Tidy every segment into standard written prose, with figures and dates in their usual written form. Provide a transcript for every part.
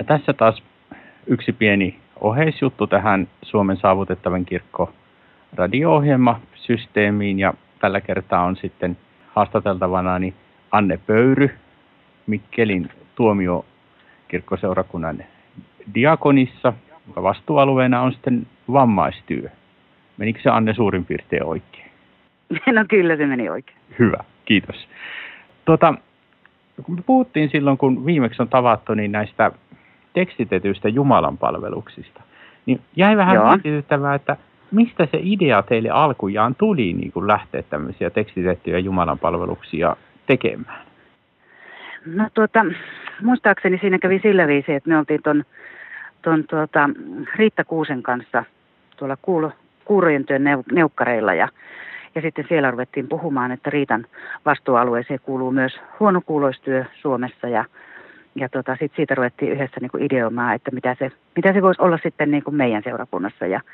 Ja tässä taas yksi pieni oheisjuttu tähän Suomen saavutettavan kirkko radio-ohjelmasysteemiin, ja tällä kertaa on sitten haastateltavana Anne Pöyry, Mikkelin tuomiokirkkoseurakunnan diakonissa, jonka vastuualueena on sitten vammaistyö. Menikö se, Anne, suurin piirtein oikein? No kyllä se meni oikein. Hyvä, kiitos. Kun me puhuttiin silloin, kun viimeksi on tavattu, niin näistä tekstitetyistä jumalanpalveluksista, niin jäi vähän mietityttävää, että mistä se idea teille alkujaan tuli niin kuin lähteä tämmöisiä tekstitettyjä jumalanpalveluksia tekemään? No muistaakseni siinä kävi sillä viisi, että me oltiin ton Riitta Kuusen kanssa tuolla kuurojen työn neukkareilla ja sitten siellä ruvettiin puhumaan, että Riitan vastuualueeseen kuuluu myös huonokuuloistyö Suomessa ja sitten siitä ruvettiin yhdessä niin kuin ideoimaan, että mitä se voisi olla sitten niin kuin meidän seurakunnassa ja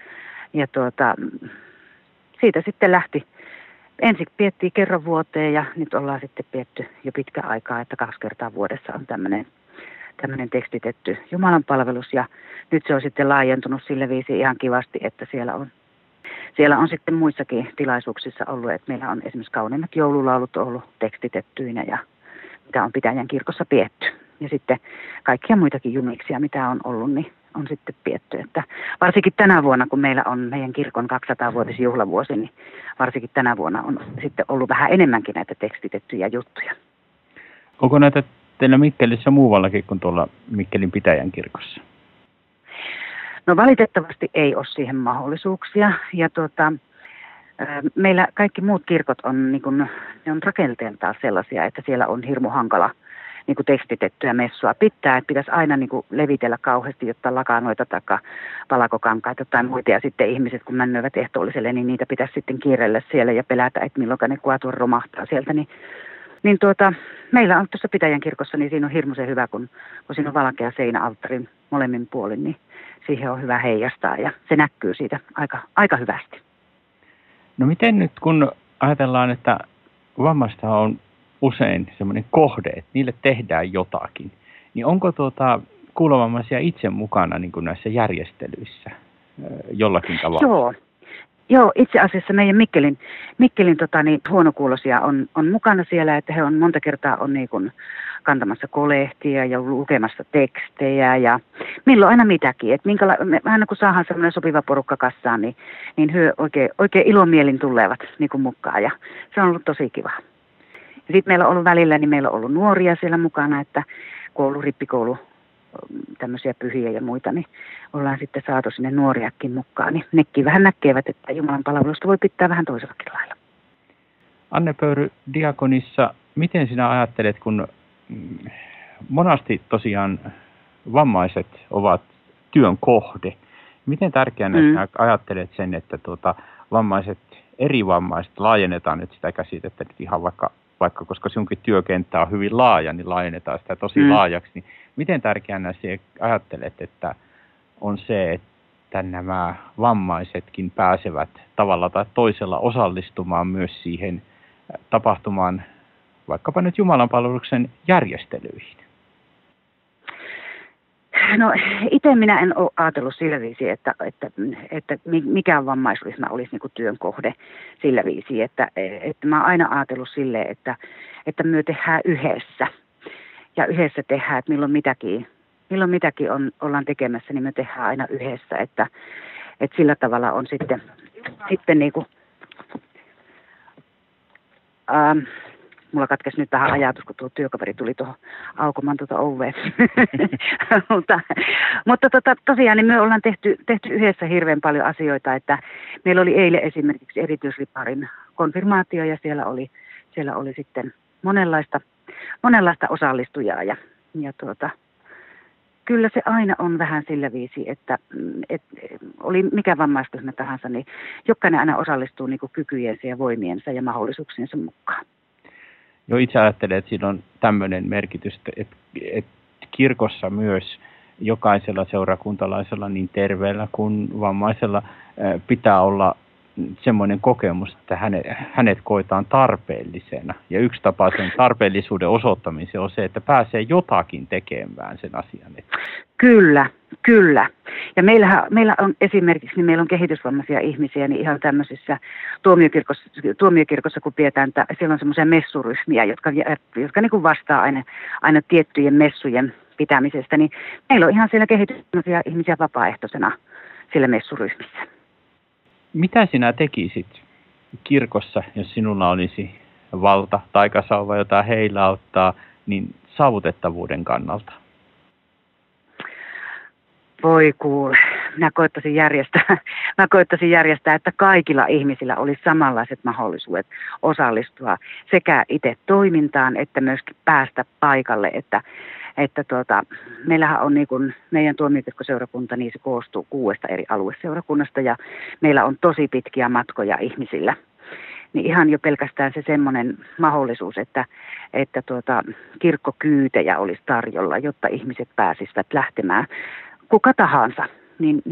siitä sitten lähti. Ensin piettiin kerran vuoteen ja nyt ollaan sitten pietty jo pitkä aikaa, että 2 kertaa vuodessa on tämmöinen tekstitetty jumalanpalvelus ja nyt se on sitten laajentunut sille viisi ihan kivasti, että siellä on sitten muissakin tilaisuuksissa ollut, että meillä on esimerkiksi kauniimmat joululaulut ollut tekstitettyinä ja mitä on Pitäjän kirkossa pietty. Ja sitten kaikkia muitakin jumiksia, mitä on ollut, niin on sitten pietty. Että varsinkin tänä vuonna, kun meillä on meidän kirkon 200-vuotisjuhlavuosi, niin varsinkin tänä vuonna on sitten ollut vähän enemmänkin näitä tekstitettyjä juttuja. Onko näitä teillä Mikkelissä muuallakin kuin tuolla Mikkelin Pitäjän kirkossa? No valitettavasti ei ole siihen mahdollisuuksia. Ja meillä kaikki muut kirkot on, niin kun, ne on rakenteeltaan sellaisia, että siellä on hirmu hankala niin kuin tekstitettyä messua pitää, että pitäisi aina niin kuin levitellä kauheasti, jotta lakanoita tai palakokankaita tai muita. Ja sitten ihmiset, kun männöivät ehtoolliselle, niin niitä pitäisi sitten kiireellä siellä ja pelätä, että milloin ne kuatua romahtaa sieltä. Niin meillä on tuossa Pitäjän kirkossa, niin siinä on hirmuisen hyvä, kun siinä on valkea seinä alttarin molemmin puolin, niin siihen on hyvä heijastaa ja se näkyy siitä aika hyvästi. No miten nyt, kun ajatellaan, että vammasta on usein semmoinen kohde, että niille tehdään jotakin, niin onko kuulovammaisia itse mukana niin kuin näissä järjestelyissä jollakin tavalla? Joo, itse asiassa meidän Mikkelin huonokuuloisia on mukana siellä, että he on monta kertaa on niin kuin kantamassa kolehtia ja lukemassa tekstejä ja milloin aina mitäkin. Että aina kun saadaan semmoinen sopiva porukka kassaan, niin he oikein ilomielin tulevat niin kuin mukaan ja se on ollut tosi kiva. Ja sitten meillä on ollut välillä, niin meillä on ollut nuoria siellä mukana, että rippikoulu, tämmöisiä pyhiä ja muita, niin ollaan sitten saatu sinne nuoriakin mukaan. Niin nekin vähän näkevät, että Jumalan palvelusta voi pitää vähän toisellakin lailla. Anne Pöyry, diakonissa, miten sinä ajattelet, kun monasti tosiaan vammaiset ovat työn kohde. Miten tärkeänä sinä ajattelet sen, että eri vammaiset laajennetaan nyt sitä käsitettä nyt ihan vaikka koska sinunkin työkenttä on hyvin laaja, niin laajennetaan sitä tosi laajaksi. Niin miten tärkeänä sinä ajattelet, että on se, että nämä vammaisetkin pääsevät tavalla tai toisella osallistumaan myös siihen tapahtumaan, vaikkapa nyt jumalanpalveluksen järjestelyihin? No itse minä en ole ajatellut sillä viisi, että mikään vammaisryhmä olisi niin kuin työn kohde sillä viisi, että mä oon aina ajatellut silleen, että me tehdään yhdessä ja yhdessä tehdään, että milloin mitäkin ollaan tekemässä, niin me tehdään aina yhdessä, että sillä tavalla on sitten niin kuin, mulla katkesi nyt vähän ajatus, kun tuo työkaveri tuli tuohon aukomaan oveen. mutta tosiaan niin me ollaan tehty yhdessä hirveän paljon asioita, että meillä oli eilen esimerkiksi erityisriparin konfirmaatio ja siellä oli sitten monenlaista osallistujaa ja kyllä se aina on vähän sillä viisi, että oli mikä vammaisryhmä tahansa, niin jokainen aina osallistuu niin kuin kykyjensä ja voimiensa ja mahdollisuuksiensa mukaan. Jo itse ajattelen, että siinä on tämmöinen merkitys, että kirkossa myös jokaisella seurakuntalaisella niin terveellä kuin vammaisella pitää olla semmoinen kokemus, että hänet koetaan tarpeellisena. Ja yksi tapa sen tarpeellisuuden osoittamiseen on se, että pääsee jotakin tekemään sen asian. Kyllä, kyllä. Ja meillä on esimerkiksi, niin meillä on kehitysvammaisia ihmisiä, niin ihan tämmöisissä tuomiokirkossa kun pidetään, siellä on semmoisia messuryhmiä, jotka niin kuin vastaa aina tiettyjen messujen pitämisestä, niin meillä on ihan siellä kehitysvammaisia ihmisiä vapaaehtoisena siellä messuryhmissä. Mitä sinä tekisit kirkossa, jos sinulla olisi valta, taikasauva, jota heillä auttaa, niin saavutettavuuden kannalta? Voi kuule, minä koittaisin järjestää, että kaikilla ihmisillä olisi samanlaiset mahdollisuudet osallistua sekä itse toimintaan, että myöskin päästä paikalle, että meillähän on niin kuin meidän tuomiokirkkoseurakunta, niin se koostuu 6 eri alueseurakunnasta ja meillä on tosi pitkiä matkoja ihmisillä. Niin ihan jo pelkästään se semmoinen mahdollisuus, että kirkkokyytejä olisi tarjolla, jotta ihmiset pääsisivät lähtemään kuka tahansa, niin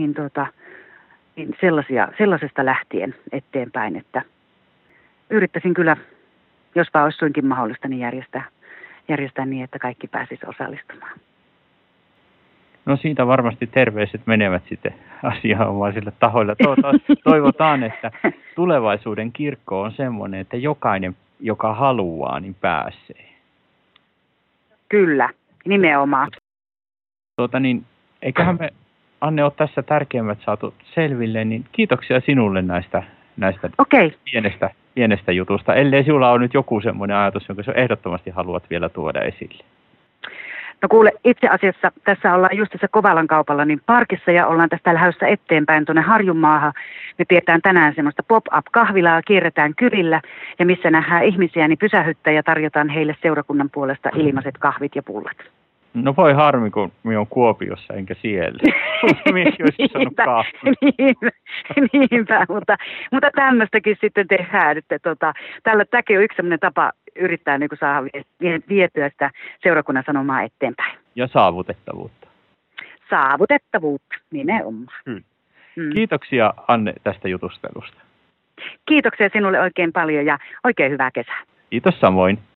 sellaisesta lähtien eteenpäin, että yrittäisin kyllä, jos vaan olisi suinkin mahdollista, niin järjestää niin, että kaikki pääsisivät osallistumaan. No siitä varmasti terveiset menevät sitten asianomaisille tahoille. Toivotaan, että tulevaisuuden kirkko on semmoinen, että jokainen, joka haluaa, niin pääsee. Kyllä, nimenomaan. Eiköhän me, Anne, ole tässä tärkeimmät saatu selville, niin kiitoksia sinulle näistä pienestä jutusta. Ellei sinulla ole nyt joku semmoinen ajatus, jonka sinä ehdottomasti haluat vielä tuoda esille. No kuule, itse asiassa tässä ollaan just tässä Kovalan kaupalla niin parkissa ja ollaan tästä lähdössä eteenpäin tuonne Harjunmaahan. Me pidetään tänään semmoista pop-up-kahvilaa, kierretään kylillä ja missä nähdään ihmisiä, niin pysähyttää ja tarjotaan heille seurakunnan puolesta ilmaiset kahvit ja pullat. No voi harmi, kun minä olen Kuopiossa enkä siellä. Niinpä, mutta tämmöistäkin sitten tehdään. Tämäkin on yksi sellainen tapa yrittää niin saada vietyä sitä seurakunnan sanomaa eteenpäin. Ja saavutettavuutta. Saavutettavuutta, nimenomaan. Kiitoksia, Anne, tästä jutustelusta. Kiitoksia sinulle oikein paljon ja oikein hyvää kesää. Kiitos samoin.